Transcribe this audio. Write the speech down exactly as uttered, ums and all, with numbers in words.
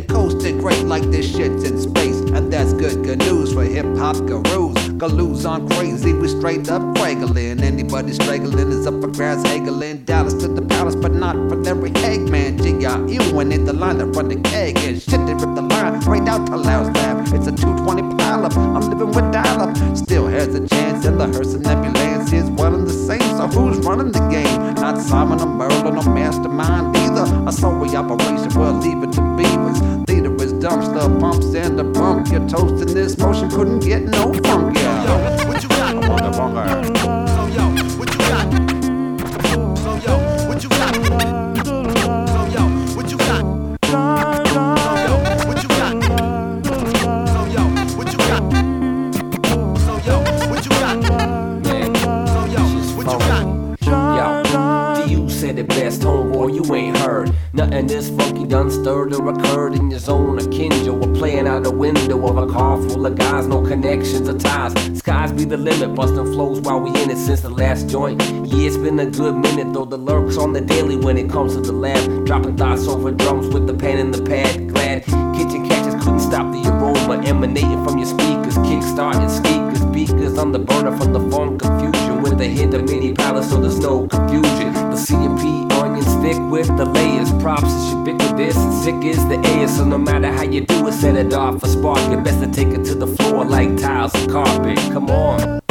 shit coasted great like this shit's in space. And that's good, good news for hip-hop gurus. Galoos on crazy, we straight up quagling. Anybody straggling is up for grass haggling. Dallas to the palace, but not for Larry Hagman. G I U when it's the line that run the keg. And shit, they rip the line right out to Loud's lab. It's a two twenty pileup, I'm living with dial-up. Still has a chance, and the hearse and ambulance is one and the same. So who's running the game? Not Simon or Merlin or Mastermind either. A sorry operation, we'll leave it to Beavers. Leader is dumpster pumps and the pump. You're toasting this motion, couldn't get no funk. Yeah. Yo, what you got? I'm on the wrong earth. So yo, what you got? So yo, what you got? So yo, what you got? So yo, what you got? So yo, what you got? So yo, what you got? So yo, what you got? Yo, D U said it best, homeboy, you ain't heard nothing this funky done stirred or occurred in your zone or kinja or playing out the window of a car full of guys, no connections or ties. Skies be the limit, busting flows while we in it since the last joint. Yeah, it's been a good minute though, the lurks on the daily when it comes to the lab. Dropping thoughts over drums with the pen and the pad. Glad kitchen catches couldn't stop the aroma emanating from your speakers. Kickstarting speakers, beakers on the burner from the phone confusion. With the hit of mini palace so there's no confusion. The C and P onions thick with the layers. Props is ubiquitous and sick is the air. So no matter how you do it, set it off a spark. You best to take it to the floor like tiles and carpet. Come on.